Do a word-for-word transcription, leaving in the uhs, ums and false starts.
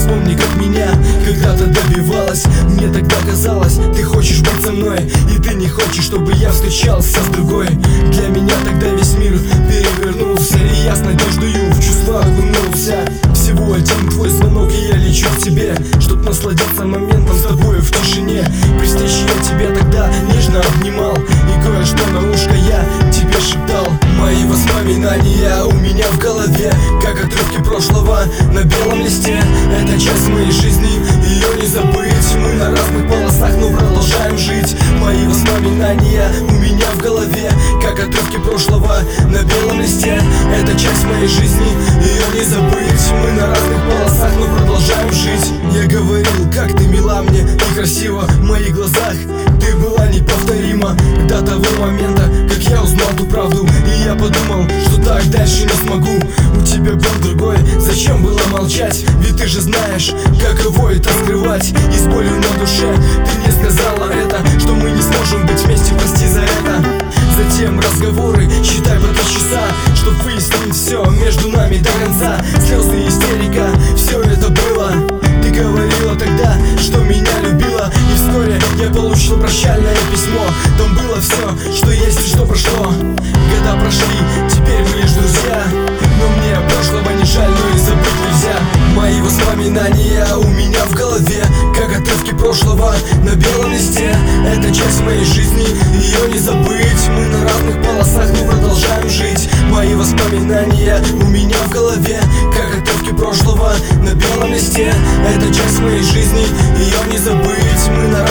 Вспомни, как меня когда-то добивалась. Мне тогда казалось, ты хочешь быть со мной, и ты не хочешь, чтобы я встречался с другой. Для меня тогда весь мир перевернулся, и я с надеждою в чувства окунулся. Всего один твой звонок, и я лечу к тебе, чтоб насладиться моментом с тобой в тишине. При встрече я тебя тогда нежно обнимал, и кое-что на ушко я тебе шептал. Мои воспоминания у меня в голове, как отрывки прошлого на белом листе. Это часть моей жизни, ее не забыть. Мы на разных полосах, но продолжаем жить. Мои воспоминания у меня в голове, как отрывки прошлого на белом листе. Это часть моей жизни, ее не забыть. Мы на разных полосах, но продолжаем жить. Я говорил, как ты мила мне и красива в моих глазах. Ты была неповторима до того момента, как я узнал ту правду. И я подумал, что так дальше не смогу. У тебя был другой, зачем было молчать? Ведь ты же знаешь, каково это скрывать. И с болью на душе ты мне сказала это, что мы не сможем быть вместе, прости за это. Затем разговоры, считай по три часа, чтоб выяснить все между нами до конца. Слезы и истерика, все это было. Ты говорила тогда, что меня любила, и вскоре я получил прощальное письмо. Там было все, что есть и что прошло. Года прошли, теперь мы лишь друзья, но мне прошлого не жаль, но и забыть нельзя. Мои воспоминания у меня в голове, как отрывки прошлого на белом листе. Это часть моей жизни, ее не забыть. Мы на разных полосах, но продолжаем жить. Мои воспоминания у меня в голове, как отрывки прошлого на белом листе. Это часть моей жизни, ее не забыть. Мы на